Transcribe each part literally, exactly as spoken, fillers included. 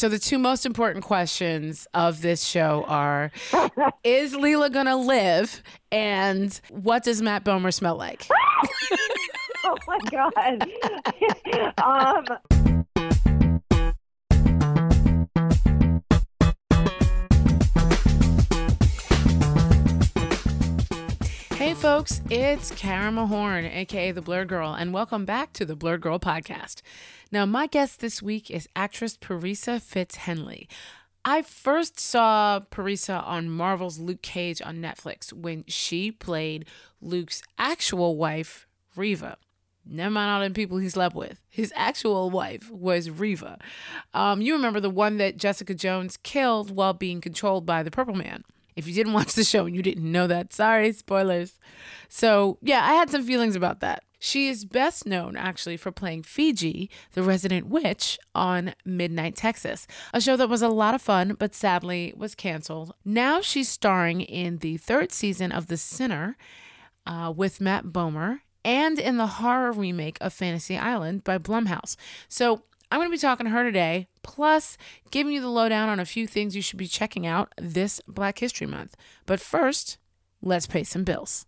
So the two most important questions of this show are, is Leela going to live? And what does Matt Bomer smell like? Oh, my God. um... Hey folks, it's Karen Mahorn, aka The Blurred Girl, and welcome back to the Blurred Girl podcast. Now, my guest this week is actress Parisa Fitz-Henley. I first saw Parisa on Marvel's Luke Cage on Netflix when she played Luke's actual wife, Reva. Never mind all them people he slept with. His actual wife was Reva. Um, you remember the one that Jessica Jones killed while being controlled by the Purple Man. If you didn't watch the show and you didn't know that, sorry, spoilers. So, yeah, I had some feelings about that. She is best known, actually, for playing Fiji, the resident witch, on Midnight Texas, a show that was a lot of fun, but sadly was canceled. Now she's starring in the third season of The Sinner uh, with Matt Bomer and in the horror remake of Fantasy Island by Blumhouse. So I'm going to be talking to her today, plus giving you the lowdown on a few things you should be checking out this Black History Month. But first, let's pay some bills.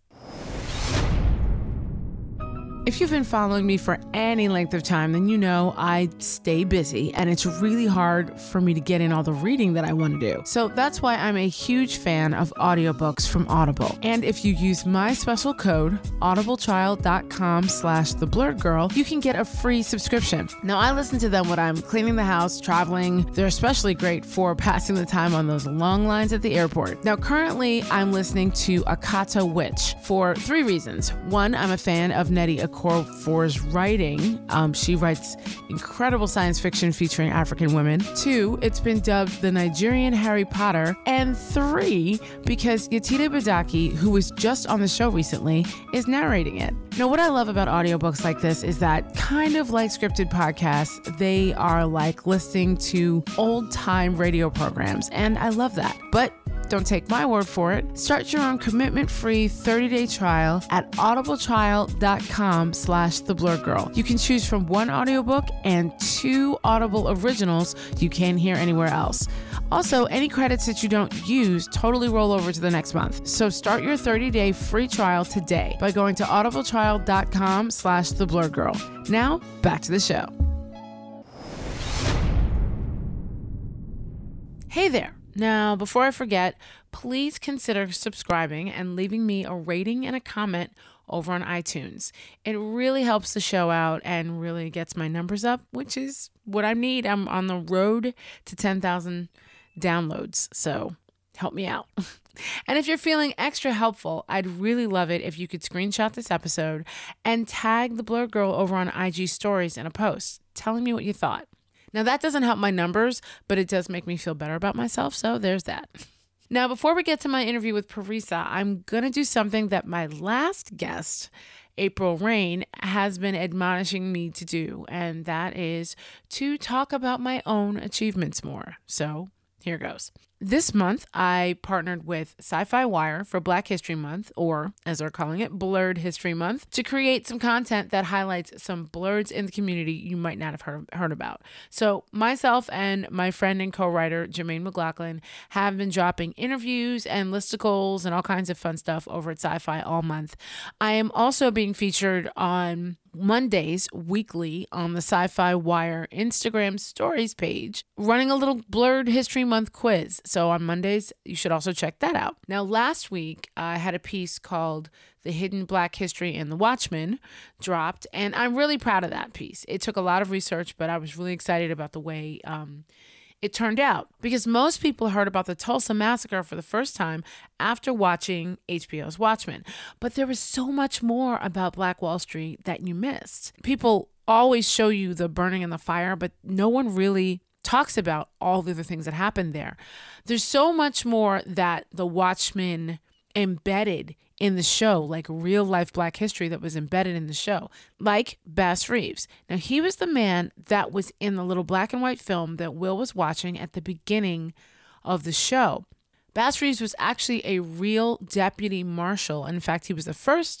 If you've been following me for any length of time, then you know I stay busy and it's really hard for me to get in all the reading that I want to do. So that's why I'm a huge fan of audiobooks from Audible. And if you use my special code, audibletrial.com slash the blurred girl, you can get a free subscription. Now, I listen to them when I'm cleaning the house, traveling. They're especially great for passing the time on those long lines at the airport. Now, currently, I'm listening to Akata Witch for three reasons. One, I'm a fan of Nnedi Okorafor's writing. Um, she writes incredible science fiction featuring African women. Two, it's been dubbed the Nigerian Harry Potter. And three, because Yetide Badaki, who was just on the show recently, is narrating it. Now, what I love about audiobooks like this is that, kind of like scripted podcasts, they are like listening to old-time radio programs, and I love that. But don't take my word for it. Start your own commitment-free thirty-day trial at audibletrial.com slash the blurred girl. You can choose from one audiobook and two Audible originals you can't hear anywhere else. Also, any credits that you don't use totally roll over to the next month. So start your thirty-day free trial today by going to audibletrial.com slash the blurred girl. Now, back to the show. Hey there. Now, before I forget, please consider subscribing and leaving me a rating and a comment over on iTunes. It really helps the show out and really gets my numbers up, which is what I need. I'm on the road to ten thousand downloads, so help me out. And if you're feeling extra helpful, I'd really love it if you could screenshot this episode and tag the Blurred Girl over on I G Stories in a post telling me what you thought. Now, that doesn't help my numbers, but it does make me feel better about myself, so there's that. Now, before we get to my interview with Parisa, I'm going to do something that my last guest, April Rain, has been admonishing me to do, and that is to talk about my own achievements more. So, here goes. This month, I partnered with Sci-Fi Wire for Black History Month, or as they're calling it, Blurred History Month, to create some content that highlights some blurs in the community you might not have heard, heard about. So myself and my friend and co-writer, Jermaine McLaughlin, have been dropping interviews and listicles and all kinds of fun stuff over at Sci-Fi all month. I am also being featured on Mondays weekly on the Sci-Fi Wire Instagram stories page, running a little Blurred History Month quiz. So on Mondays, you should also check that out. Now, last week, I had a piece called The Hidden Black History in the Watchmen dropped, and I'm really proud of that piece. It took a lot of research, but I was really excited about the way um, it turned out, because most people heard about the Tulsa Massacre for the first time after watching H B O's Watchmen. But there was so much more about Black Wall Street that you missed. People always show you the burning and the fire, but no one really talks about all the other things that happened there. There's so much more that the Watchmen embedded in the show, like real life Black history that was embedded in the show, like Bass Reeves. Now, he was the man that was in the little black and white film that Will was watching at the beginning of the show. Bass Reeves was actually a real deputy marshal. In fact, he was the first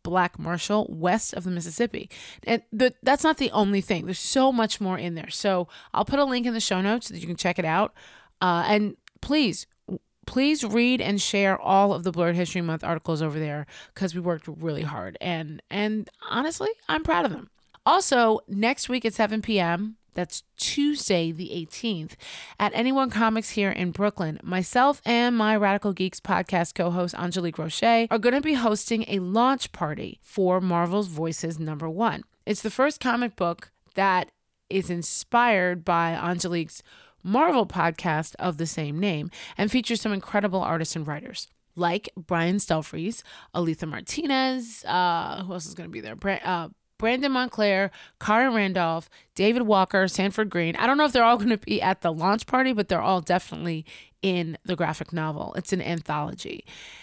black marshal west of the Mississippi. And but that's not the only thing. There's so much more in there. So I'll put a link in the show notes so that you can check it out. Uh, and please, please read and share all of the Blurred History Month articles over there because we worked really hard. And and honestly, I'm proud of them. Also, next week at seven p.m., that's Tuesday the eighteenth, at Anyone Comics here in Brooklyn, myself and my Radical Geeks podcast co-host Angelique Roche are going to be hosting a launch party for Marvel's Voices number one. It's the first comic book that is inspired by Angelique's Marvel podcast of the same name and features some incredible artists and writers like Brian Stelfreeze, Aletha Martinez, uh, who else is going to be there? Bra- uh, Brandon Montclair, Kara Randolph, David Walker, Sanford Green. I don't know if they're all going to be at the launch party, but they're all definitely in the graphic novel. It's an anthology.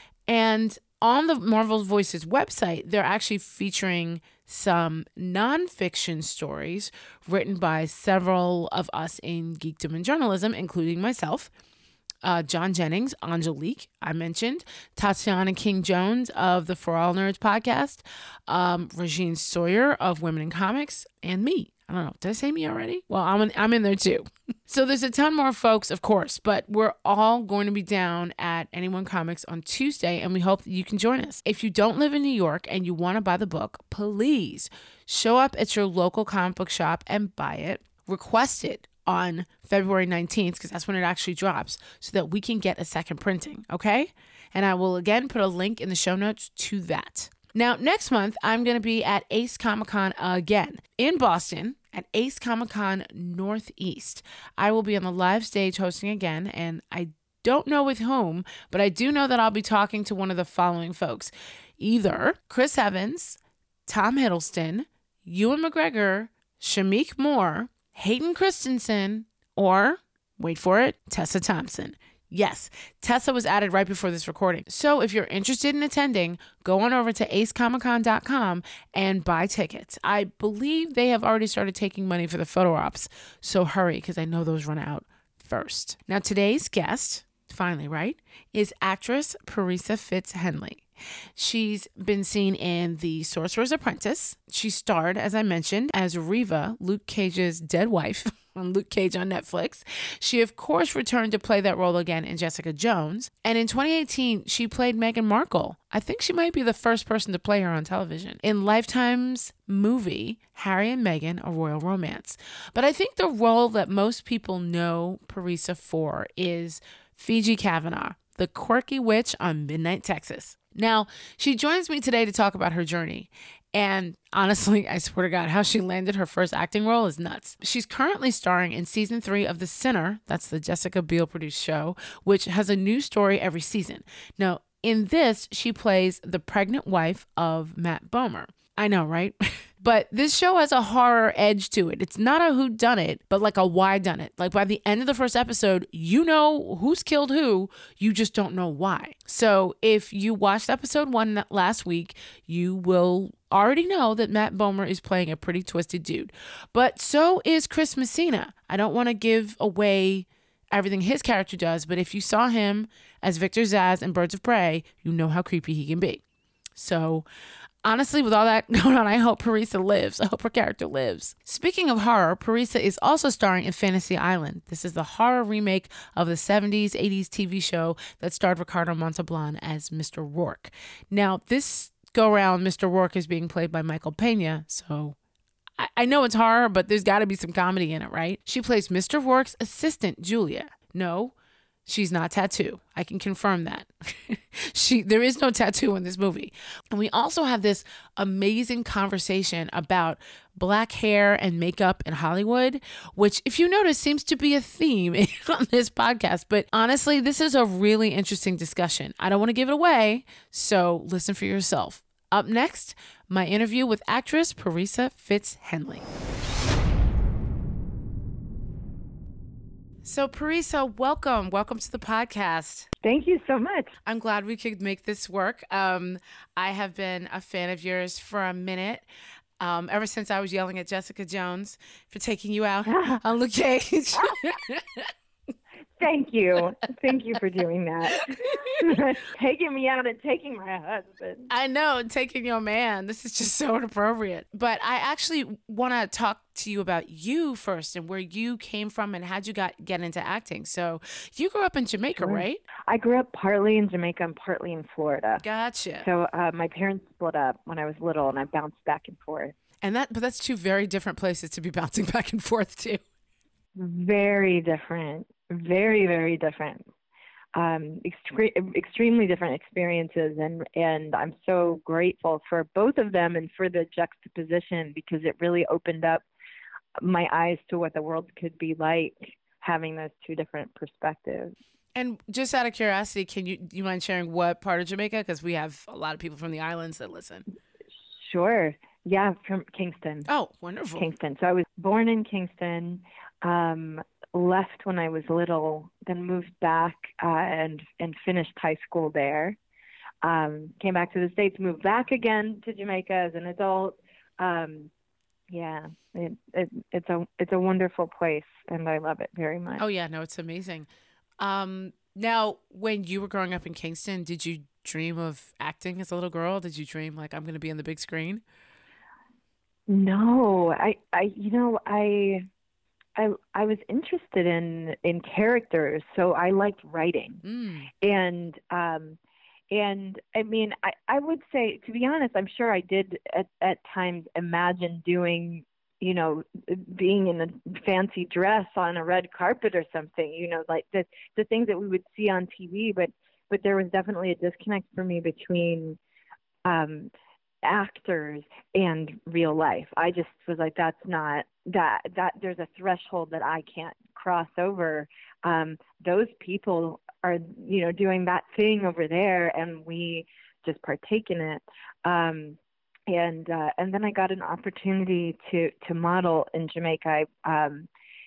And on the Marvel Voices website, they're actually featuring some nonfiction stories written by several of us in geekdom and journalism, including myself. Uh, John Jennings, Angelique, I mentioned, Tatiana King-Jones of the For All Nerds podcast, um, Regine Sawyer of Women in Comics, and me. I don't know. Did I say me already? Well, I'm in, I'm in there too. So there's a ton more folks, of course, but we're all going to be down at Anyone Comics on Tuesday, and we hope that you can join us. If you don't live in New York and you want to buy the book, please show up at your local comic book shop and buy it. Request it on February nineteenth, because that's when it actually drops, so that we can get a second printing, okay? And I will again put a link in the show notes to that. Now, next month, I'm going to be at Ace Comic Con again in Boston at Ace Comic Con Northeast. I will be on the live stage hosting again, and I don't know with whom, but I do know that I'll be talking to one of the following folks. Either Chris Evans, Tom Hiddleston, Ewan McGregor, Shamik Moore, Hayden Christensen, or, wait for it, Tessa Thompson. Yes, Tessa was added right before this recording. So if you're interested in attending, go on over to ace comic con dot com and buy tickets. I believe they have already started taking money for the photo ops, so hurry because I know those run out first. Now today's guest, finally, right, is actress Parisa Fitz-Henley. She's been seen in The Sorcerer's Apprentice. She starred, as I mentioned, as Reva, Luke Cage's dead wife on Luke Cage on Netflix. She, of course, returned to play that role again in Jessica Jones. And in twenty eighteen, she played Meghan Markle. I think she might be the first person to play her on television in Lifetime's movie, Harry and Meghan, A Royal Romance. But I think the role that most people know Parisa for is Fiji Kavanaugh, the quirky witch on Midnight Texas. Now, she joins me today to talk about her journey. And honestly, I swear to God, how she landed her first acting role is nuts. She's currently starring in season three of The Sinner. That's the Jessica Biel produced show, which has a new story every season. Now, in this, she plays the pregnant wife of Matt Bomer. I know, right? But this show has a horror edge to it. It's not a whodunit, but like a whodunit. Like by the end of the first episode, you know who's killed who. You just don't know why. So if you watched episode one last week, you will already know that Matt Bomer is playing a pretty twisted dude. But so is Chris Messina. I don't want to give away everything his character does, but if you saw him as Victor Zsasz in Birds of Prey, you know how creepy he can be. So honestly, with all that going on, I hope Parisa lives. I hope her character lives. Speaking of horror, Parisa is also starring in Fantasy Island. This is the horror remake of the seventies, eighties T V show that starred Ricardo Montalban as Mister Rourke. Now, this go-round, Mister Rourke is being played by Michael Pena, so I, I know it's horror, but there's got to be some comedy in it, right? She plays Mister Rourke's assistant, Julia. No, she's not tattoo. I can confirm that. she there is no tattoo in this movie. And we also have this amazing conversation about black hair and makeup in Hollywood, which, if you notice, seems to be a theme on this podcast. But honestly, this is a really interesting discussion. I don't want to give it away, so listen for yourself. Up next, my interview with actress Parisa Fitz-Henley. So Parisa, welcome. Welcome to the podcast. Thank you so much. I'm glad we could make this work. Um, I have been a fan of yours for a minute, um, ever since I was yelling at Jessica Jones for taking you out on Luke Cage. Same. Thank you. Thank you for doing that. Taking me out and taking my husband. I know, taking your man. This is just so inappropriate. But I actually want to talk to you about you first and where you came from and how'd you got get into acting. So you grew up in Jamaica, Sure. right? I grew up partly in Jamaica and partly in Florida. Gotcha. So uh, my parents split up when I was little, and I bounced back and forth. And that, but that's two very different places to be bouncing back and forth to. Very different. Very, very different. Um, extre- extremely different experiences, and and I'm so grateful for both of them and for the juxtaposition, because it really opened up my eyes to what the world could be like, having those two different perspectives. And just out of curiosity, can you do you mind sharing what part of Jamaica? Because we have a lot of people from the islands that listen. Sure. Yeah, from Kingston. Oh, wonderful. Kingston. So I was born in Kingston, um, left when I was little, then moved back uh, and and finished high school there. Um, came back to the States, moved back again to Jamaica as an adult. Um, yeah, it, it, it's a it's a wonderful place, and I love it very much. Oh yeah, no, it's amazing. Um, now, when you were growing up in Kingston, did you dream of acting as a little girl? Did you dream like I'm going to be on the big screen? No, I, I, you know, I, I, I was interested in in characters, so I liked writing, Mm. and um, and I mean, I, I would say, to be honest, I'm sure I did at at times imagine doing, you know, being in a fancy dress on a red carpet or something, you know, like the the things that we would see on T V, but but there was definitely a disconnect for me between um, actors and real life. I just was like, that's not that that there's a threshold that I can't cross over. Um, those people are, you know, doing that thing over there, and we just partake in it. Um, and uh, and then I got an opportunity to to model in Jamaica. I um,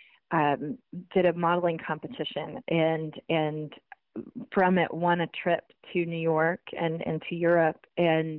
um, did a modeling competition, and and from it won a trip to New York and, and to Europe, and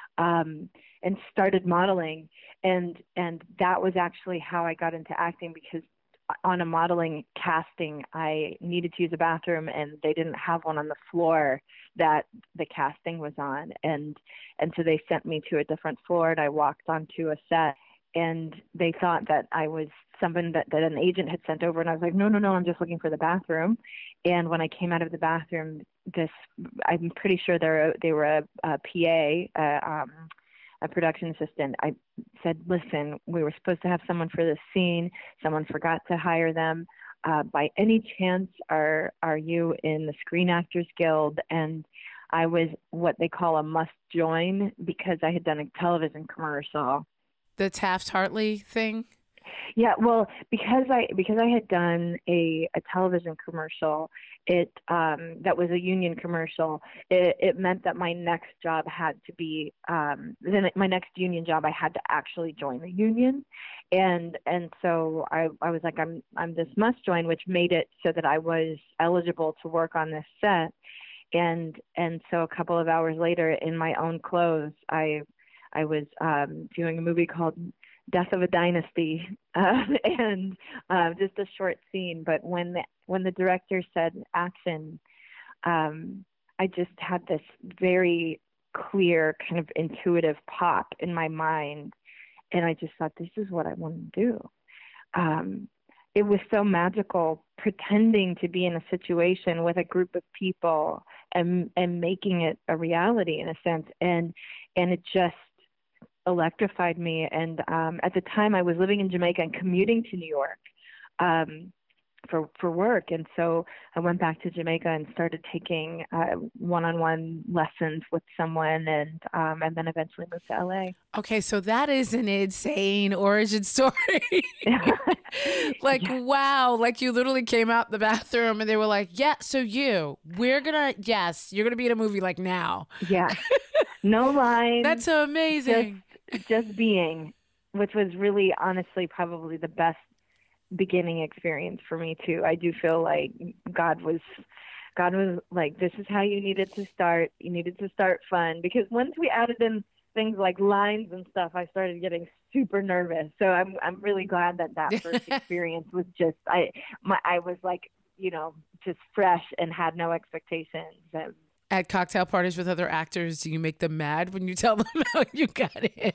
um, and started modeling. And and that was actually how I got into acting, because on a modeling casting, I needed to use a bathroom, and they didn't have one on the floor that the casting was on. And and so they sent me to a different floor, and I walked onto a set, and they thought that I was someone that, that an agent had sent over. And I was like, no, no, no, I'm just looking for the bathroom. And when I came out of the bathroom, this, I'm pretty sure they're, they were a, a P A, uh, um, a production assistant. I said, listen, we were supposed to have someone for this scene. Someone forgot to hire them. Uh, by any chance, are are you in the Screen Actors Guild? And I was what they call a must join, because I had done a television commercial. The Taft-Hartley thing? Yeah, well, because I because I had done a, a television commercial, it um, that was a union commercial. It, it meant that my next job had to be um, then my next union job. I had to actually join the union, and and so I, I was like, I'm I'm this must join, which made it so that I was eligible to work on this set. And and so a couple of hours later, in my own clothes, I I was um, doing a movie called Death of a Dynasty, uh, and uh, just a short scene. But when the, when the director said action, um, I just had this very clear kind of intuitive pop in my mind, and I just thought, this is what I want to do. Um, it was so magical, pretending to be in a situation with a group of people and and making it a reality in a sense, and and it just electrified me. And um, at the time, I was living in Jamaica and commuting to New York um, for for work, and so I went back to Jamaica and started taking uh, one-on-one lessons with someone, and um, and then eventually moved to L A. Okay, so that is an insane origin story. Like, yeah. Wow, like you literally came out the bathroom and they were like, yeah, so you, we're gonna, yes, you're gonna be in a movie like now. Yeah, no lines. That's amazing. Just, just being, which was really, honestly, probably the best beginning experience for me too. I do feel like God was, God was like, this is how you needed to start. You needed to start fun, because once we added in things like lines and stuff, I started getting super nervous. So I'm I'm really glad that that first experience was just I my I was like you know, just fresh and had no expectations. And at cocktail parties with other actors, do you make them mad when you tell them how you got in?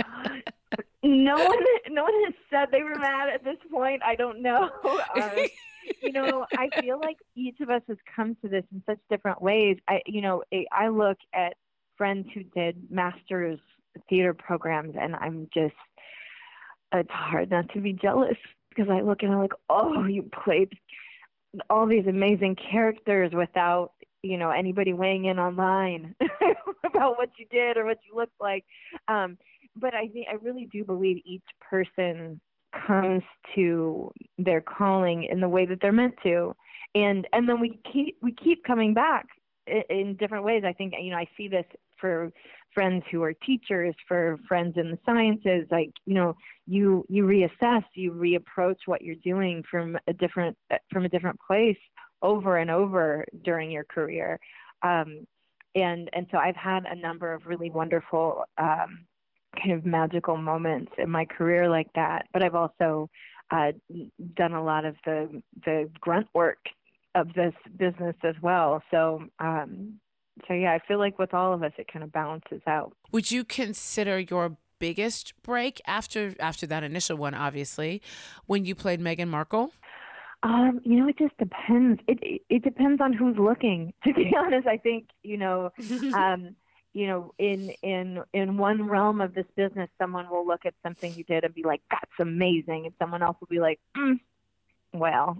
no one, no one has said they were mad at this point. I don't know. Uh, you know, I feel like each of us has come to this in such different ways. I, you know, I look at friends who did master's theater programs, and I'm just, it's hard not to be jealous, because I look and I'm like, oh, you played all these amazing characters without, you know, anybody weighing in online about what you did or what you looked like. Um, but I think I really do believe each person comes to their calling in the way that they're meant to, and and then we keep we keep coming back in, in different ways. I think, you know, I see this for friends who are teachers, for friends in the sciences. Like, you know, you you reassess, you reapproach what you're doing from a different from a different place over and over during your career. Um, and and so I've had a number of really wonderful um, kind of magical moments in my career like that. But I've also uh, done a lot of the the grunt work of this business as well. So um, so yeah, I feel like with all of us, it kind of balances out. Would you consider your biggest break after after that initial one, obviously, when you played Meghan Markle? Um, you know, it just depends. It, it it depends on who's looking. To be honest, I think, you know, um, you know, in in in one realm of this business, someone will look at something you did and be like, "That's amazing," and someone else will be like, mm, "Well,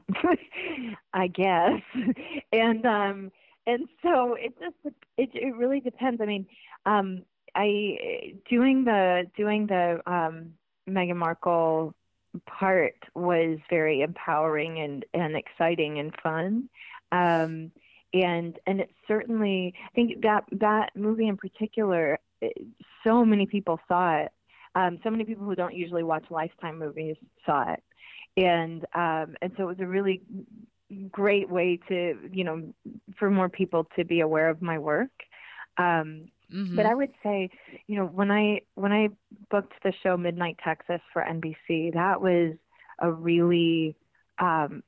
I guess." and um, and so it just it it really depends. I mean, um, I doing the doing the um, Meghan Markle part was very empowering and, and exciting and fun. Um, and, and it certainly, I think that, that movie in particular, it, so many people saw it. Um, so many people who don't usually watch Lifetime movies saw it. And, um, and so it was a really great way to, you know, for more people to be aware of my work. Um, Mm-hmm. But I would say, you know, when I when I booked the show Midnight Texas for N B C, that was a really um,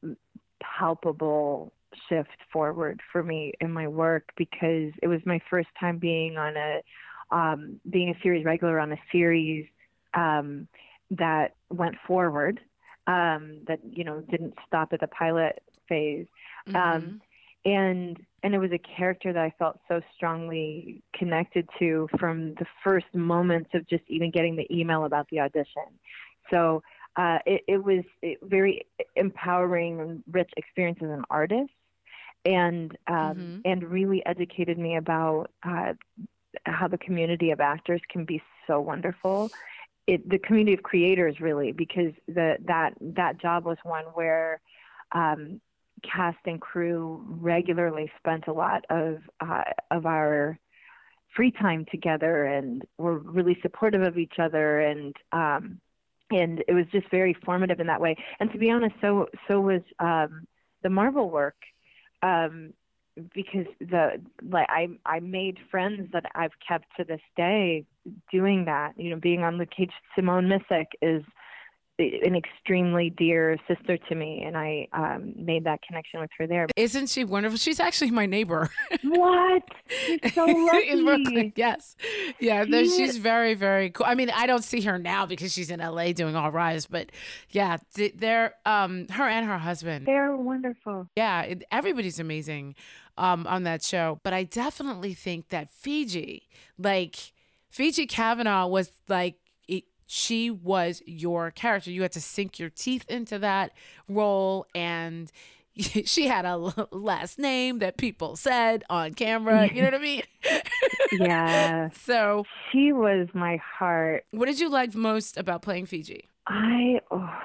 palpable shift forward for me in my work, because it was my first time being on a um, being a series regular on a series um, that went forward, um, that, you know, didn't stop at the pilot phase. Mm-hmm. Um, And and it was a character that I felt so strongly connected to from the first moments of just even getting the email about the audition. So uh, it, it was a very empowering and rich experience as an artist, and um, mm-hmm. and really educated me about uh, how the community of actors can be so wonderful. It, the community of creators, really, because the that that job was one where um, cast and crew regularly spent a lot of uh, of our free time together, and were really supportive of each other, and um, and it was just very formative in that way. And to be honest, so so was um, the Marvel work, um, because the like I I made friends that I've kept to this day doing that. You know, being on the cage, Simone Missick is an extremely dear sister to me, and I um, made that connection with her there. Isn't she wonderful? She's actually my neighbor. What? You're so lucky. In Brooklyn, yes. Yeah, no, she's very, very cool. I mean, I don't see her now because she's in L A doing All Rise, but yeah, they're, um, her and her husband. They're wonderful. Yeah, it, everybody's amazing um, on that show. But I definitely think that Fiji, like, Fiji Kavanaugh was like, she was your character. You had to sink your teeth into that role, and she had a last name that people said on camera. You know what I mean? Yeah. So she was my heart. What did you like most about playing Fiji? I oh,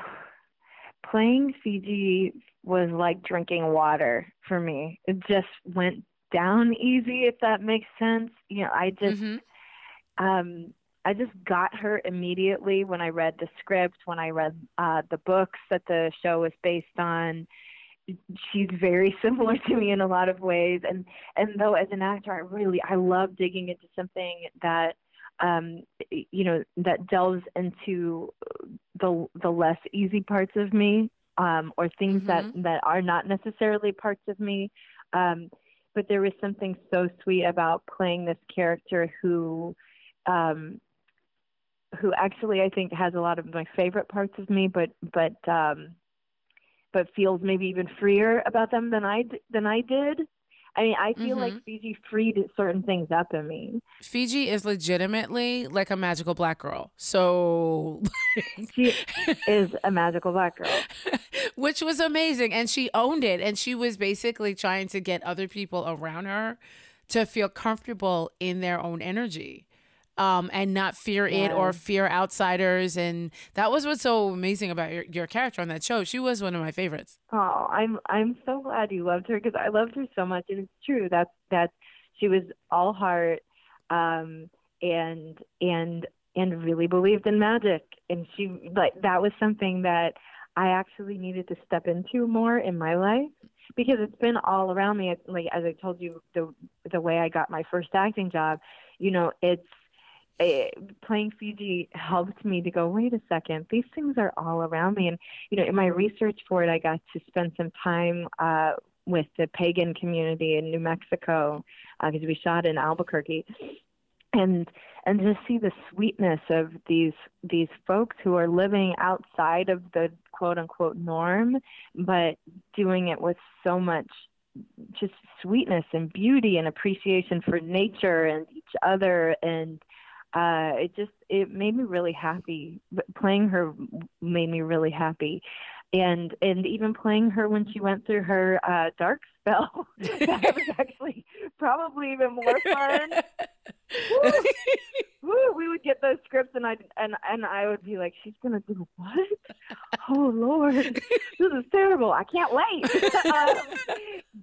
playing Fiji was like drinking water for me. It just went down easy, if that makes sense. You know, I just mm-hmm. um I just got her immediately when I read the script, when I read uh, the books that the show was based on. She's very similar to me in a lot of ways. And, and though as an actor, I really, I love digging into something that, um, you know, that delves into the, the less easy parts of me. um, or things Mm-hmm. that, that are not necessarily parts of me. Um, but there was something so sweet about playing this character who, um, who actually I think has a lot of my favorite parts of me, but but um, but feels maybe even freer about them than I than I did. I mean, I feel like Mm-hmm. Fiji freed certain things up in me. Fiji is legitimately like a magical black girl. So, She is a magical black girl. which was amazing. And she owned it. And she was basically trying to get other people around her to feel comfortable in their own energy. Um, and not fear it or Yeah. fear outsiders. And that was what's so amazing about your, your character on that show. She was one of my favorites. Oh, I'm I'm so glad you loved her because I loved her so much, and it's true. That's that she was all heart, um, and and and really believed in magic, and she like that was something that I actually needed to step into more in my life because it's been all around me. Like as I told you, the the way I got my first acting job, you know, it's eh, playing Fiji helped me to go, wait a second, these things are all around me. And, you know, in my research for it, I got to spend some time uh, with the pagan community in New Mexico because uh, we shot in Albuquerque. And and to see the sweetness of these these folks who are living outside of the quote unquote norm, but doing it with so much just sweetness and beauty and appreciation for nature and each other, and uh it just it made me really happy. Playing her made me really happy, and and even playing her when she went through her uh dark spell that was actually probably even more fun. Woo! Woo! We would get those scripts and I and and I would be like, she's gonna do what? Oh Lord, this is terrible. I can't wait. um,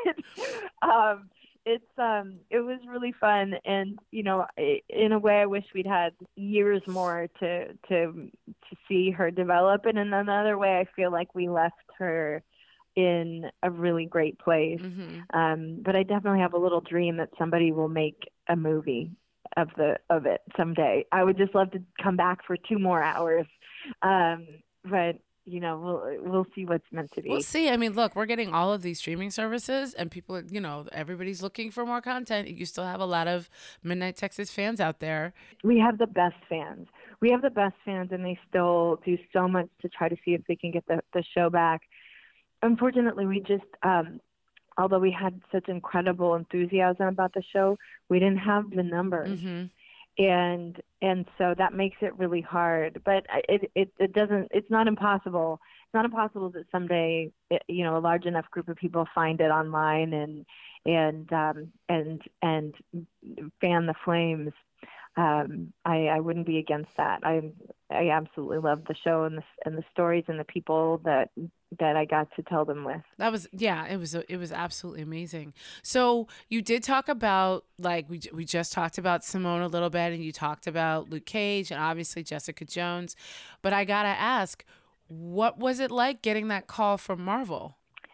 but um, it's um, it was really fun, and you know, in a way, I wish we'd had years more to to to see her develop. And in another way, I feel like we left her in a really great place. Mm-hmm. Um, but I definitely have a little dream that somebody will make a movie of the of it someday. I would just love to come back for two more hours. Um, but you know, we'll we'll see what's meant to be. We'll see. I mean, look, we're getting all of these streaming services, and people, you know, everybody's looking for more content. You still have a lot of Midnight Texas fans out there. We have the best fans. We have the best fans, and they still do so much to try to see if they can get the, the show back. Unfortunately, we just, um, although we had such incredible enthusiasm about the show, we didn't have the numbers. Mm-hmm. And and so that makes it really hard. But it, it it doesn't. It's not impossible. It's not impossible that someday, you know, a large enough group of people find it online and and um, and and fan the flames. Um, I, I wouldn't be against that. I I absolutely love the show and the and the stories and the people that that I got to tell them with. That was, yeah, it was, it was absolutely amazing. So you did talk about, like, we, we just talked about Simone a little bit, and you talked about Luke Cage and obviously Jessica Jones, but I gotta ask, what was it like getting that call from Marvel?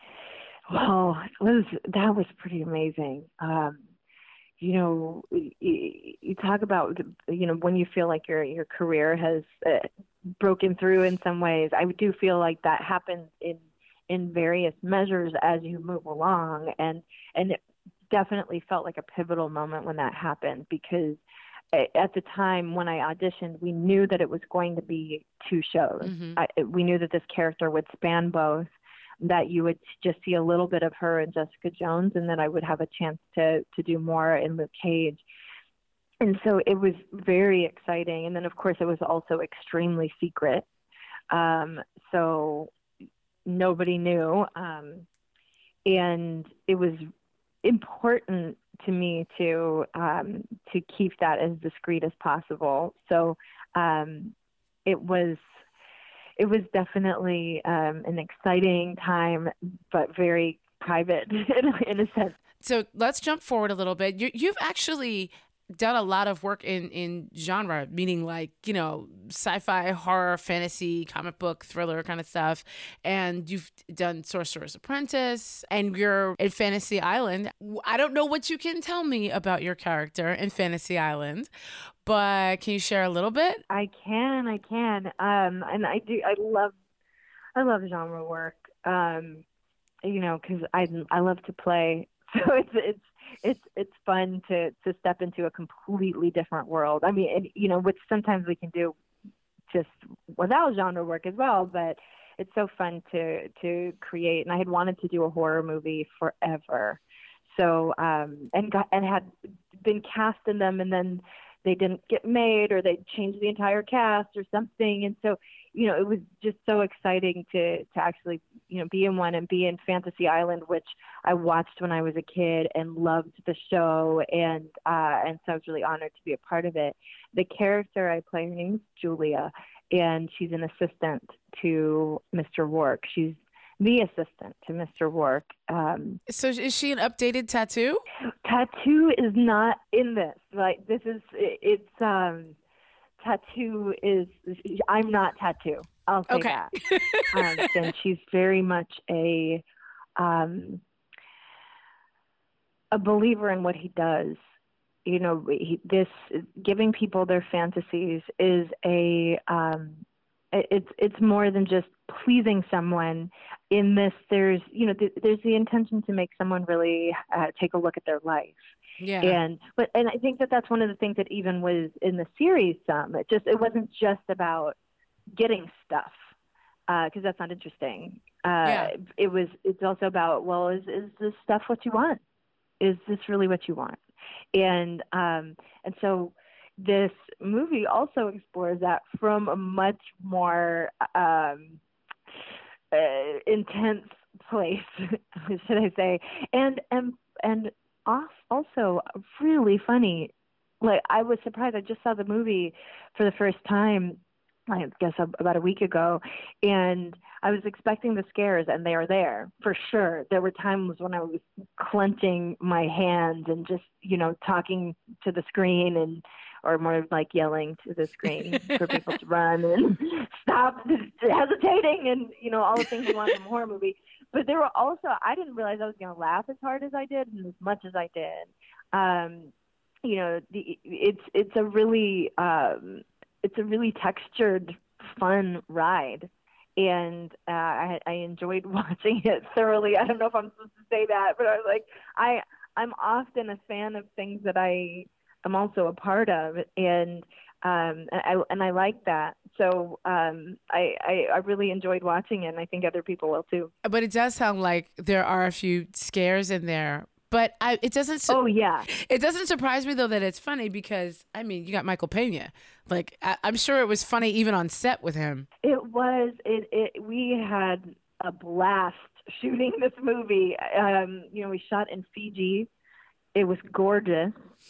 Well, it was, that was pretty amazing. Um, you know, you, you talk about, you know, when you feel like your, your career has uh, broken through in some ways. I do feel like that happens in in various measures as you move along, and and it definitely felt like a pivotal moment when that happened, because at the time when I auditioned, we knew that it was going to be two shows. Mm-hmm. I, we knew that this character would span both, that you would just see a little bit of her in Jessica Jones, and then I would have a chance to to do more in Luke Cage. And so it was very exciting. And then, of course, it was also extremely secret. Um, so nobody knew. Um, and it was important to me to um, to keep that as discreet as possible. So um, it was it was definitely um, an exciting time, but very private in, in a sense. So let's jump forward a little bit. You, you've actually done a lot of work in, in genre, meaning like, you know, sci-fi, horror, fantasy, comic book, thriller kind of stuff. And you've done Sorcerer's Apprentice, and you're in Fantasy Island. I don't know what you can tell me about your character in Fantasy Island, but can you share a little bit? I can, I can. Um, and I do, I love, I love genre work. Um, you know, because I I love to play, so it's it's it's it's fun to to step into a completely different world. I mean, and, you know, which sometimes we can do just without genre work as well, but it's so fun to to create. And I had wanted to do a horror movie forever, so um, and got and had been cast in them, and then they didn't get made, or they changed the entire cast or something. And so, you know, it was just so exciting to to actually, you know, be in one and be in Fantasy Island, which I watched when I was a kid and loved the show. And uh, and so I was really honored to be a part of it. The character I play, her name is Julia, and she's an assistant to Mister Rourke. She's the assistant to Mister Rourke. Um, So is she an updated Tattoo? Tattoo is not in this. Like, this is, it, it's, um, Tattoo is, I'm not Tattoo. I'll say Okay. that. um, and she's very much a, um, a believer in what he does. You know, he, this, giving people their fantasies is a, um, it's it's more than just pleasing someone. In this, there's you know th- there's the intention to make someone really uh, take a look at their life. Yeah. And but and I think that that's one of the things that even was in the series. Some it just it wasn't just about getting stuff, because uh, that's not interesting. Uh, Yeah. It was it's also about, well, is is this stuff what you want? Is this really what you want? And um and so. This movie also explores that from a much more um, uh, intense place, should I say, and and and also really funny. Like, I was surprised. I just saw the movie for the first time, I guess about a week ago, and I was expecting the scares, and they are there for sure. There were times when I was clenching my hands and just, you know, talking to the screen, and or more like yelling to the screen for people to run and stop hesitating, and, you know, all the things you want from a horror movie. But there were also, I didn't realize I was going to laugh as hard as I did and as much as I did. Um, you know, the, it's it's a really um, it's a really textured, fun ride. And uh, I, I enjoyed watching it thoroughly. I don't know if I'm supposed to say that, but I was like, I, I'm often a fan of things that I am also a part of. And um, and I, and I like that. So um, I, I, I really enjoyed watching it, and I think other people will too. But it does sound like there are a few scares in there. But I, it doesn't. Su- oh yeah, it doesn't surprise me though that it's funny, because I mean, you got Michael Pena. Like, I, I'm sure it was funny even on set with him. It was. It. It. We had a blast shooting this movie. Um, you know, we shot in Fiji. It was gorgeous.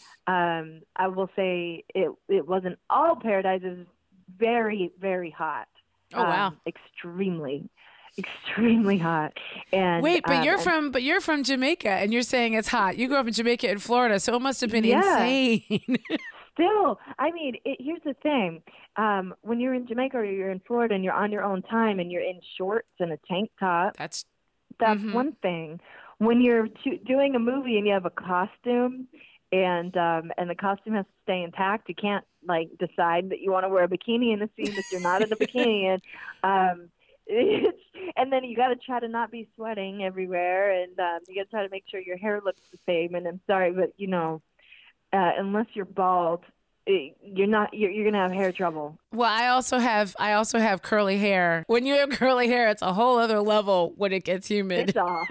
Um, I will say it. It wasn't all paradise. It was very, very hot. Oh wow! Um, extremely. Extremely hot. And wait, but um, you're and, from but you're from Jamaica, and you're saying it's hot. You grew up in Jamaica and Florida, so it must have been yeah. insane. Still, I mean, it, here's the thing: um, when you're in Jamaica or you're in Florida and you're on your own time and you're in shorts and a tank top, that's that's mm-hmm. one thing. When you're to, doing a movie and you have a costume, and um, and the costume has to stay intact, you can't like decide that you want to wear a bikini in a scene that you're not in a bikini in. Um, It's, and then you got to try to not be sweating everywhere, and um, you got to try to make sure your hair looks the same. And I'm sorry, but you know, uh, unless you're bald, it, you're not. You're, you're gonna have hair trouble. Well, I also have I also have curly hair. When you have curly hair, it's a whole other level when it gets humid. It's a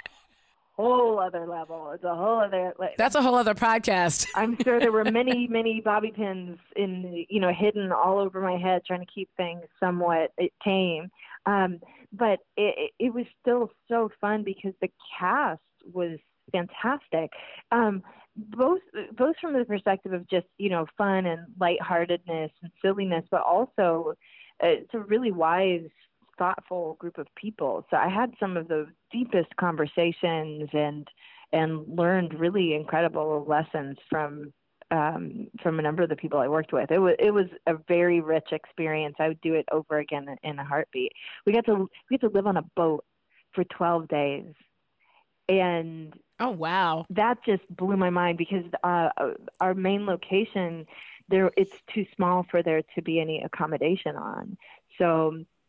whole other level. It's a whole other. Like, that's a whole other podcast. I'm sure there were many, many bobby pins in you know hidden all over my head, trying to keep things somewhat tame. Um, but it, it was still so fun because the cast was fantastic. Um, both, both from the perspective of just, you know, fun and lightheartedness and silliness, but also uh, it's a really wise, thoughtful group of people. So I had some of the deepest conversations and, and learned really incredible lessons from Um, from a number of the people I worked with. It was it was a very rich experience. I would do it over again in a heartbeat. We got to we got to live on a boat for twelve days, and oh wow, that just blew my mind because uh, our main location there it's too small for there to be any accommodation on. So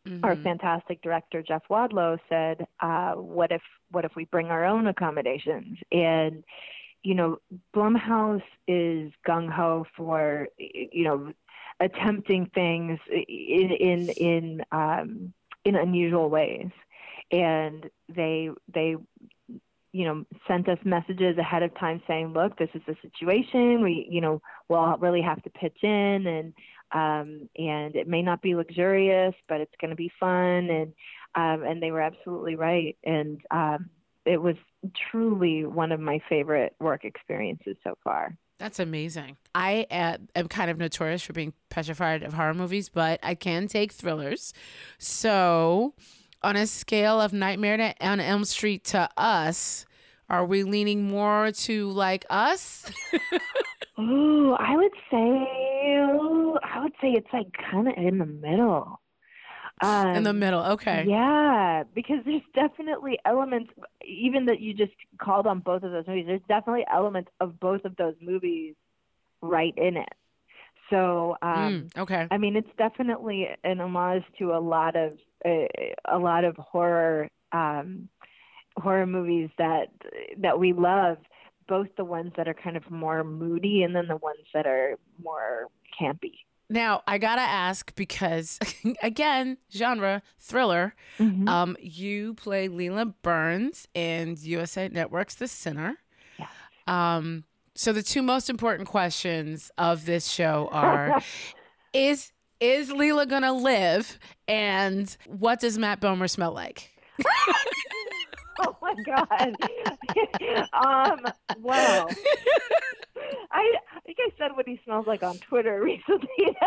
mm-hmm. our fantastic director Jeff Wadlow said, uh, "What if what if we bring our own accommodations?" And you know, Blumhouse is gung ho for you know attempting things in in in um, in unusual ways, and they they. you know, sent us messages ahead of time saying, look, this is the situation. We, you know, we'll really have to pitch in and, um, and it may not be luxurious, but it's going to be fun. And, um, and they were absolutely right. And, um, it was truly one of my favorite work experiences so far. That's amazing. I uh, am kind of notorious for being petrified of horror movies, but I can take thrillers. So, on a scale of Nightmare on Elm Street to Us, are we leaning more to like Us? Ooh, I would say, I would say it's like kind of in the middle. Um, in the middle, okay. Yeah, because there's definitely elements, even that you just called on both of those movies, there's definitely elements of both of those movies right in it. So, um, mm, okay. I mean, it's definitely an homage to a lot of a, a lot of horror um, horror movies that that we love, both the ones that are kind of more moody and then the ones that are more campy. Now, I gotta ask because, again, genre thriller. Mm-hmm. Um, you play Leela Burns in U S A Network's The Sinner. Yeah. Um. So the two most important questions of this show are, is is Leela going to live? And what does Matt Bomer smell like? Oh, my God. um, wow. I, I think I said what he smells like on Twitter recently.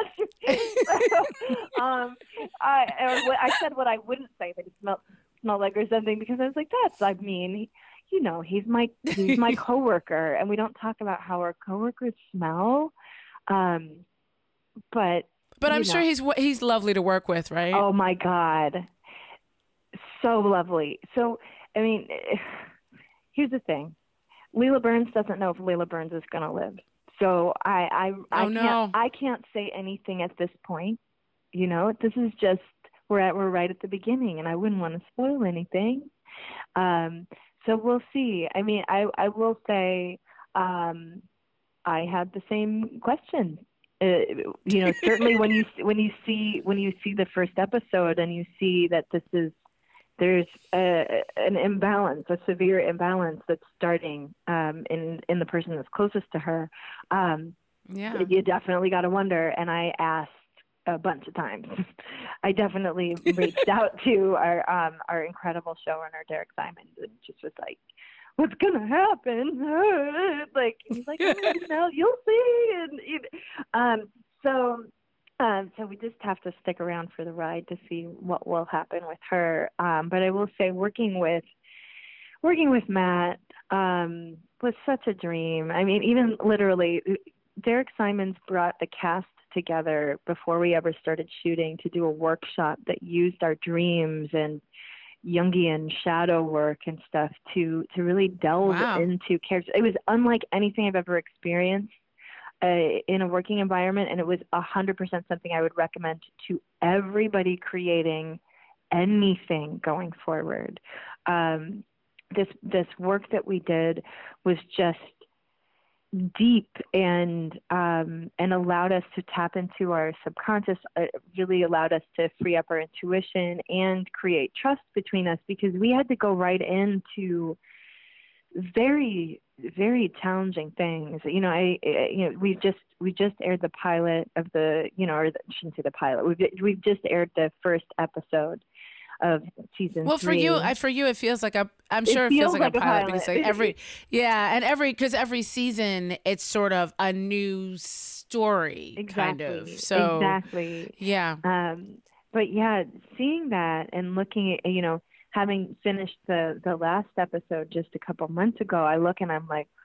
so, um, I, I said what I wouldn't say that he smelled, smelled like or something because I was like, that's, I mean... He, you know, he's my he's my coworker, and we don't talk about how our coworkers smell. Um, but but I'm know. sure he's he's lovely to work with, right? Oh my God, so lovely. So I mean, here's the thing: Leela Burns doesn't know if Leela Burns is going to live. So I I I oh, can't no. I can't say anything at this point. You know, this is just we're at we're right at the beginning, and I wouldn't want to spoil anything. Um, So we'll see. I mean, I, I will say um, I had the same question. Uh, you know, certainly when you when you see when you see the first episode and you see that this is there's a, an imbalance, a severe imbalance that's starting um, in in the person that's closest to her. Um, yeah, you definitely got to wonder. And I asked a bunch of times. I definitely reached out to our um, our incredible showrunner Derek Simons and just was like, "What's gonna happen?" like he's like, oh, you know, "You'll see." And you know, um, so um, so we just have to stick around for the ride to see what will happen with her. Um, but I will say, working with working with Matt um, was such a dream. I mean, even literally, Derek Simons brought the cast together before we ever started shooting to do a workshop that used our dreams and Jungian shadow work and stuff to to really delve wow. into characters. It was unlike anything I've ever experienced uh, in a working environment, and it was one hundred percent something I would recommend to everybody creating anything going forward. Um, this this work that we did was just deep and um, and allowed us to tap into our subconscious, uh, really allowed us to free up our intuition and create trust between us, because we had to go right into very, very challenging things. You know, I, I you know, we just we just aired the pilot of the, you know, or the, I shouldn't say the pilot. We've we've just aired the first episode of season well, three. for you, I, for you, it feels like a. I'm sure it it feels, feels like, like a pilot, pilot because like every, yeah, and every because every season it's sort of a new story, exactly. kind of. So exactly, yeah. Um, but yeah, seeing that and looking at, you know, having finished the the last episode just a couple months ago, I look and I'm like,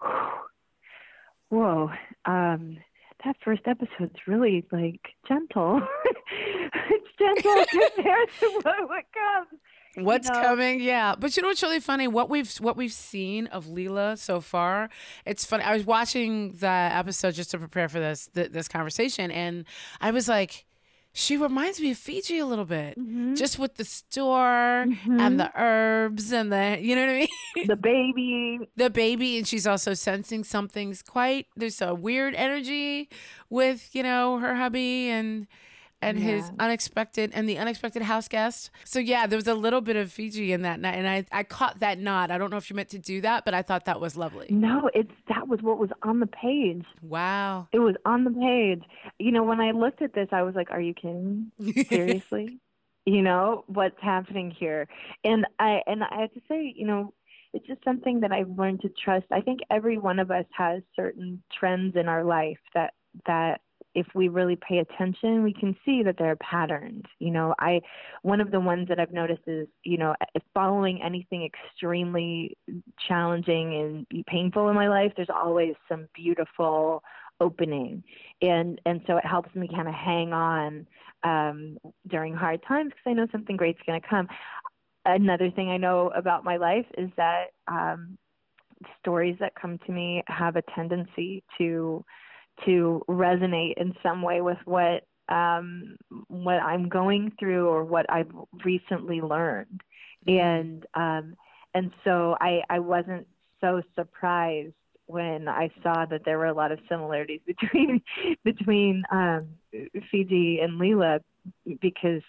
whoa. Um, that first episode's really like gentle. It's gentle compared to what, what comes. What's you know? coming? Yeah. But you know what's really funny? What we've what we've seen of Leela so far, it's funny. I was watching the episode just to prepare for this th- this conversation, and I was like, She reminds me of Fiji a little bit, Mm-hmm. just with the store and Mm-hmm. the herbs and the, you know what I mean? The baby. The baby. And she's also sensing something's quite, there's a weird energy with, you know, her hubby and, and his Yeah. unexpected and the unexpected house guest. So yeah, there was a little bit of Fiji in that night. And I, I caught that nod. I don't know if you meant to do that, but I thought that was lovely. No, it's that was what was on the page. Wow. It was on the page. You know, when I looked at this, I was like, "Are you kidding? Seriously? You know what's happening here?" And I and I have to say, you know, it's just something that I've learned to trust. I think every one of us has certain trends in our life that that if we really pay attention, we can see that there are patterns. You know, I one of the ones that I've noticed is, you know, following anything extremely challenging and painful in my life, there's always some beautiful opening. And and so it helps me kind of hang on um, during hard times because I know something great's going to come. Another thing I know about my life is that um, stories that come to me have a tendency to to resonate in some way with what um, what I'm going through or what I've recently learned. And um, and so I, I wasn't so surprised when I saw that there were a lot of similarities between between um, Fiji and Leela because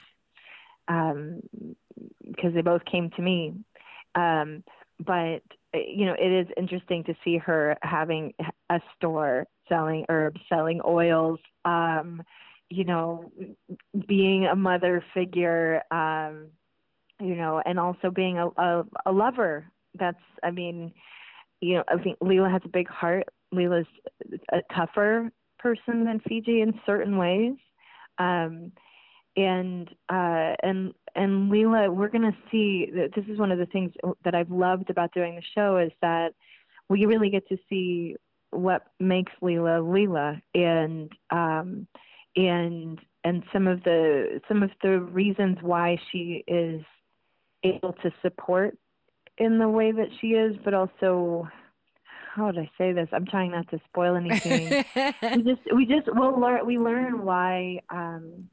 um, because they both came to me. Um, but you know, it is interesting to see her having a store selling herbs, selling oils, um, you know, being a mother figure, um, you know, and also being a, a, a lover. That's, I mean, you know, I think Leela has a big heart. Leela's a tougher person than Fiji in certain ways. Um, and, uh, and, and Leela, we're going to see that this is one of the things that I've loved about doing the show is that we really get to see what makes Leela Leela and, um, and, and some of the, some of the reasons why she is able to support in the way that she is, but also, how would I say this? I'm trying not to spoil anything. we just, we just, we'll learn, we learn why, um,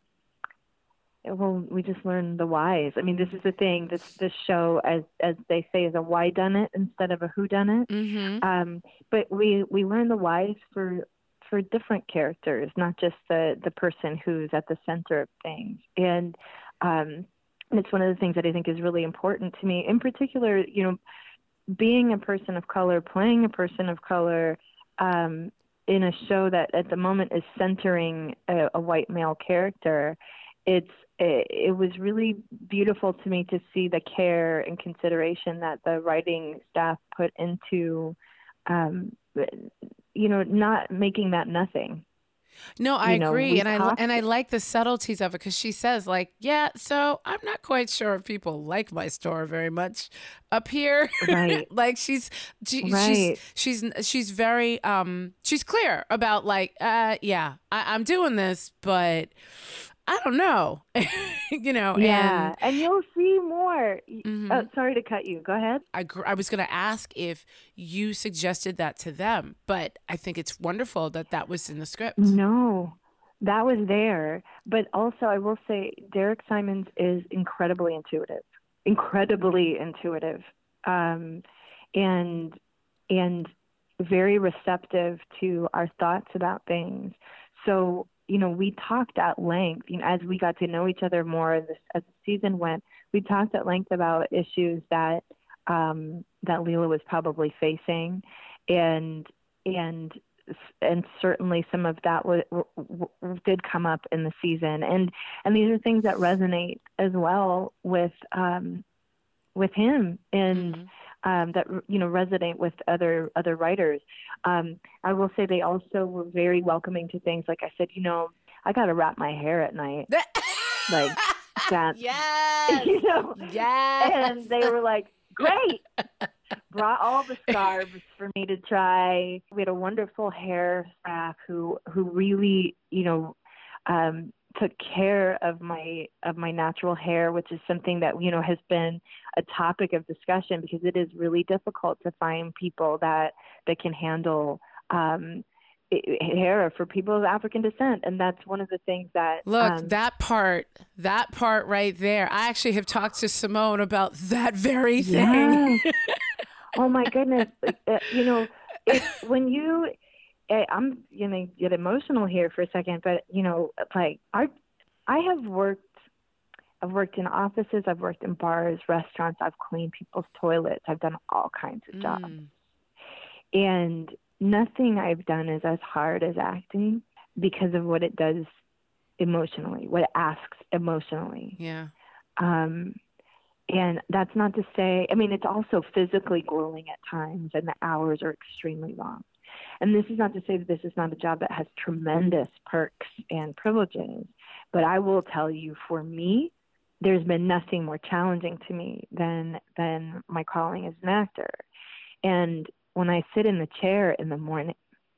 well, we just learn the whys. I mean, this is the thing. This this show, as as they say, is a why done it instead of a who done it. Mm-hmm. Um, but we we learn the whys for for different characters, not just the the person who's at the center of things. And um, and it's one of the things that I think is really important to me. In particular, you know, being a person of color, playing a person of color. Um, in a show that at the moment is centering a, a white male character, it's it, it was really beautiful to me to see the care and consideration that the writing staff put into, um, you know, not making that nothing. No, I You know, agree, we and I talked- and I like the subtleties of it because she says like, yeah, so I'm not quite sure if people like my store very much up here. Right. Like she's she, Right. she's she's she's very um she's clear about like uh yeah I, I'm doing this, but I don't know, you know. Yeah, And and you'll see more. Mhm. Oh, sorry to cut you. Go ahead. I, gr- I was going to ask if you suggested that to them, but I think it's wonderful that that was in the script. No, that was there. But also, I will say, Derek Simons is incredibly intuitive, incredibly intuitive, um, and and very receptive to our thoughts about things. So, you know, we talked at length, you know, as we got to know each other more this, as the season went, we talked at length about issues that um, that Leela was probably facing, and and and certainly some of that w- w- w- did come up in the season, and and these are things that resonate as well with um, with him, and Mhm. um, that you know resonate with other other writers. Um, I will say they also were very welcoming to things like I said, you know, I got to wrap my hair at night, like that. Yes. You know, Yes. and they were like, great. Brought all the scarves for me to try. We had a wonderful hair staff who who really, you know, um, took care of my of my natural hair, which is something that you know has been a topic of discussion because it is really difficult to find people that that can handle um, hair for people of African descent, and that's one of the things that look um, that part that part right there. I actually have talked to Simone about that very thing. Yeah. Oh my goodness. Uh, you know, it, when you, I'm going to get emotional here for a second, but you know, like I, I have worked, I've worked in offices, I've worked in bars, restaurants, I've cleaned people's toilets, I've done all kinds of jobs. Mm. And nothing I've done is as hard as acting because of what it does emotionally, what it asks emotionally. Yeah. Um, And that's not to say, I mean, it's also physically grueling at times, and the hours are extremely long. And this is not to say that this is not a job that has tremendous perks and privileges, but I will tell you, for me, there's been nothing more challenging to me than than my calling as an actor. And when I sit in the chair in the morning,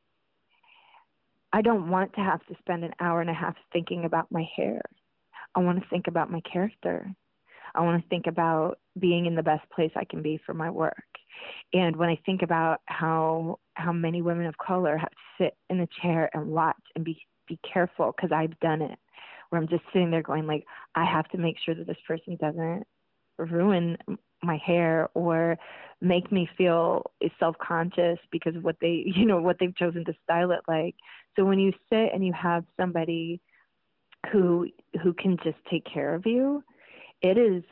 I don't want to have to spend an hour and a half thinking about my hair. I want to think about my character. I want to think about being in the best place I can be for my work. And when I think about how how many women of color have to sit in a chair and watch and be be careful, because I've done it, where I'm just sitting there going like, I have to make sure that this person doesn't ruin my hair or make me feel self-conscious because of what they, you know, what they've chosen to style it like. So when you sit and you have somebody who who can just take care of you, it is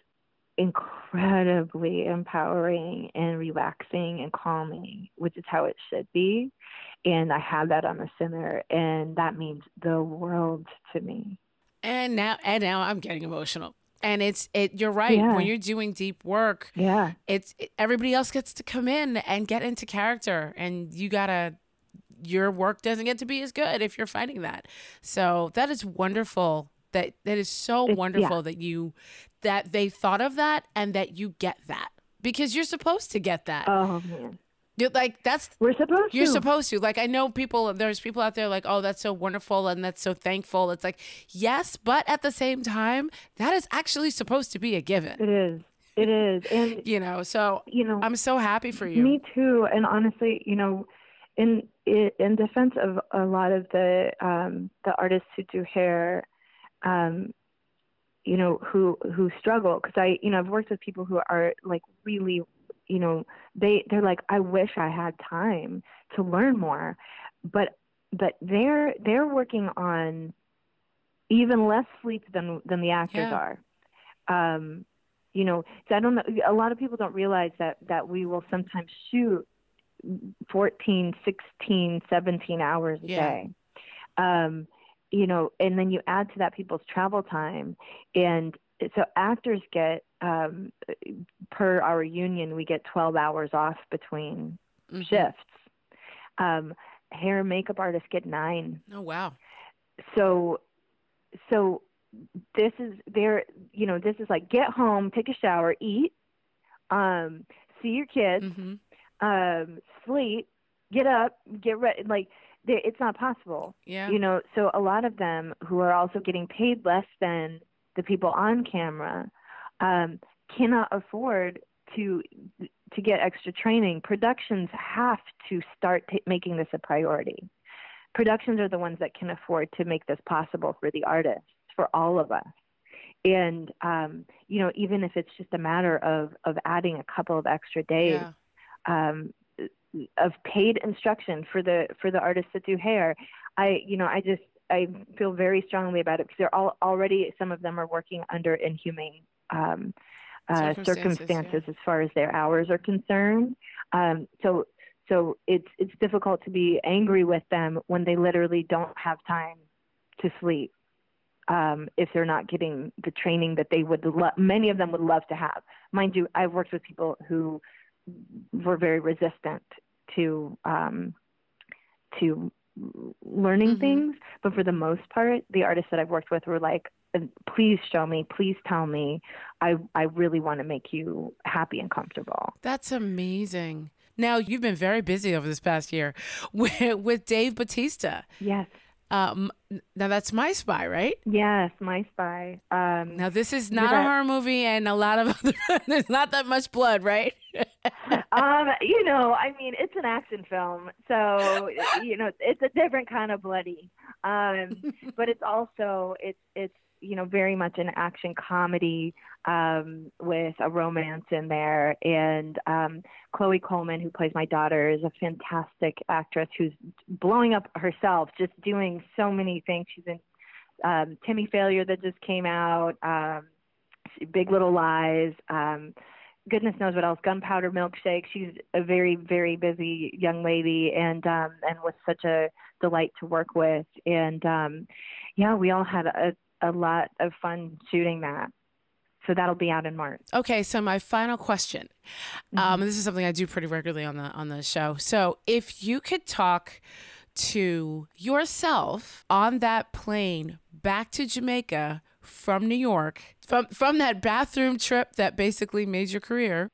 incredibly empowering and relaxing and calming, which is how it should be. And I have that on the center, and that means the world to me. And now, and now I'm getting emotional. And it's it. You're right. Yeah. When you're doing deep work, Yeah, it's it, everybody else gets to come in and get into character, and you gotta. Your work doesn't get to be as good if you're fighting that. So that is wonderful. That that is so It's- wonderful yeah. that you that they thought of that and that you get that, because you're supposed to get that. Oh man, You're like that's we're supposed you're to. supposed to. Like, I know people, there's people out there like, oh, that's so wonderful and that's so thankful. It's like, yes, but at the same time, that is actually supposed to be a given. It is. It is. And You know, so you know, I'm so happy for you. me too. And honestly, you know, in in defense of a lot of the um, the artists who do hair, um, you know, who who struggle, because I, you know, I've worked with people who are like really, you know, they they're like, I wish I had time to learn more, but but they're they're working on even less sleep than than the actors Yeah. are. Um, you know, so I don't know. A lot of people don't realize that that we will sometimes shoot fourteen, sixteen, seventeen hours a Yeah. day. Um, you know, and then you add to that people's travel time. And so actors get, um, per our union, we get twelve hours off between Mhm. shifts. Um, hair and makeup artists get nine. Oh, wow. So, so this is there, you know, this is like, get home, take a shower, eat, um, see your kids, hmm um, sleep, get up, get ready. Like, they- it's not possible, Yeah. you know. So a lot of them who are also getting paid less than the people on camera um, cannot afford to to get extra training. Productions have to start t- making this a priority. Productions are the ones that can afford to make this possible for the artists, for all of us. And um, you know, even if it's just a matter of of adding a couple of extra days. Yeah. Um, of paid instruction for the for the artists that do hair, I you know I just I feel very strongly about it, because they're all already, some of them are working under inhumane um, uh, Circumstances, circumstances as far as their hours are concerned. Um, so so it's it's difficult to be angry with them when they literally don't have time to sleep. Um, if they're not getting the training that they would, lo- many of them would love to have. Mind you, I've worked with people who were very resistant to um, to learning Mhm. things, but for the most part, the artists that I've worked with were like, "Please show me, please tell me. I I really want to make you happy and comfortable." That's amazing. Now, you've been very busy over this past year with, with Dave Bautista. Yes, Um, now, that's My Spy, right? yes, My Spy. Um, Now, this is not a that- horror movie, and a lot of other, there's not that much blood, right? um, you know, I mean, it's an action film, so you know, it's a different kind of bloody. Um, but it's also it's it's you know very much an action comedy um, with a romance in there. And um, Chloe Coleman, who plays my daughter, is a fantastic actress who's blowing up herself, just doing so many things. She's in um, Timmy Failure that just came out, um, Big Little Lies. Um, goodness knows what else, Gunpowder Milkshake. She's a very, very busy young lady, and um, and was such a delight to work with. And um, yeah, we all had a, a lot of fun shooting that. So that'll be out in March. Okay, so my final question. Mm-hmm. Um, this is something I do pretty regularly on the on the show. So if you could talk to yourself on that plane back to Jamaica from New York, from from that bathroom trip that basically made your career,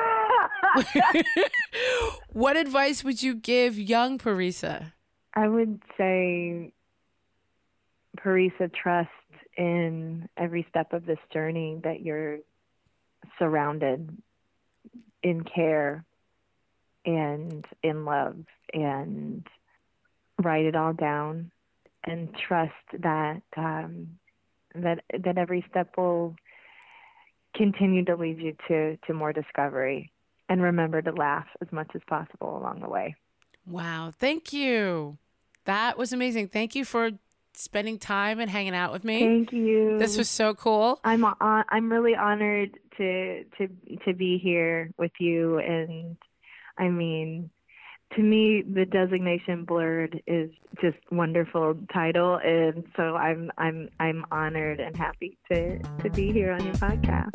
what advice would you give young Parisa? I would say, Parisa, trust in every step of this journey that you're surrounded in care and in love, and write it all down and trust that um, that that every step will continue to lead you to, to more discovery. And remember to laugh as much as possible along the way. Wow. Thank you. That was amazing. Thank you for spending time and hanging out with me. Thank you. This was so cool. I'm on, I'm really honored to to to be here with you. And I mean, to me, the designation Blurred is just wonderful title, and so I'm I'm I'm honored and happy to to be here on your podcast.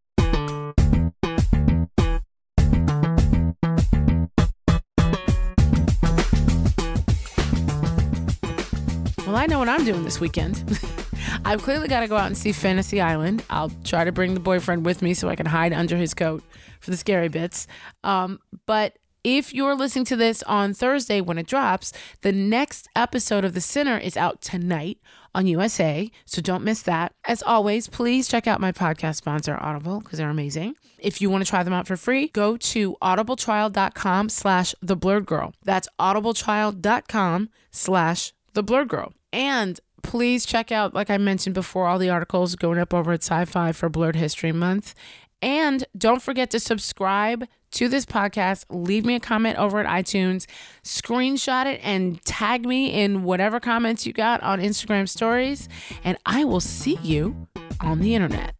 Well, I know what I'm doing this weekend. I've clearly got to go out and see Fantasy Island. I'll try to bring the boyfriend with me so I can hide under his coat for the scary bits. Um, but if you're listening to this on Thursday when it drops, the next episode of The Sinner is out tonight on U S A, so don't miss that. As always, please check out my podcast sponsor, Audible, because they're amazing. If you want to try them out for free, go to audibletrial.com slash the blurred girl. That's audibletrial.com slash the blurred girl. And please check out, like I mentioned before, all the articles going up over at Sci-Fi for Blurred History Month. And don't forget to subscribe to this podcast. Leave me a comment over at iTunes. Screenshot it and tag me in whatever comments you got on Instagram stories. And I will see you on the internet.